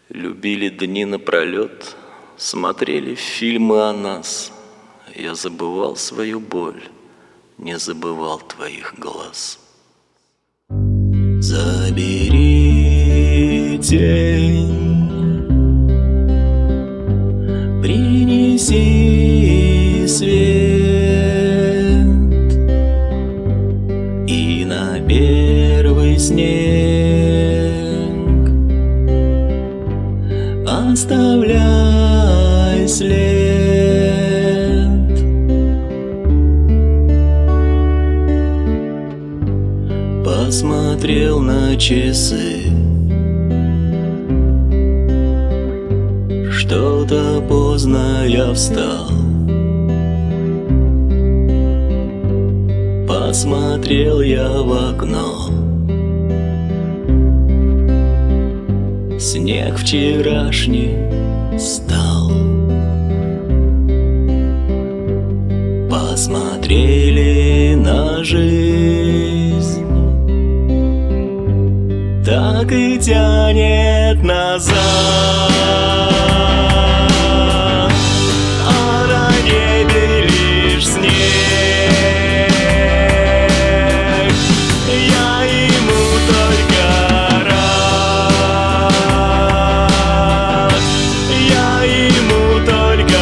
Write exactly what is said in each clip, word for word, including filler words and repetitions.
Любили дни напролет, смотрели фильмы о нас. Я забывал свою боль, не забывал твоих глаз. Забери тень, принеси свет, и на первый снег оставляй след. Посмотрел на часы, что-то поздно я встал. Посмотрел я в окно, снег вчерашний стал. Посмотрели на жизнь, так и тянет назад. А на небе лишь снег, я ему только рад, я ему только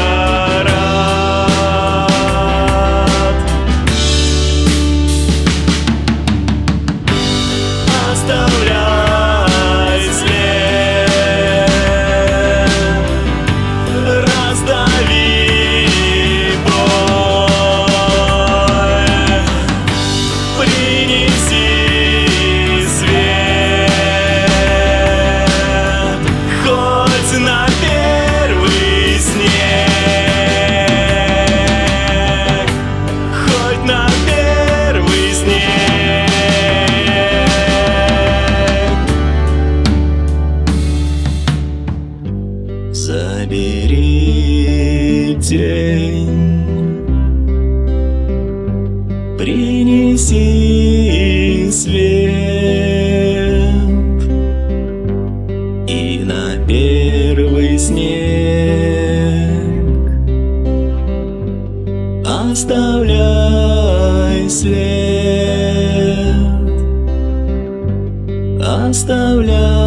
рад. Оставляй след, раздави боль, принеси свет, хоть на первый снег, хоть на первый снег. Забери тень, принеси свет, и на первый снег оставляй след, оставляй.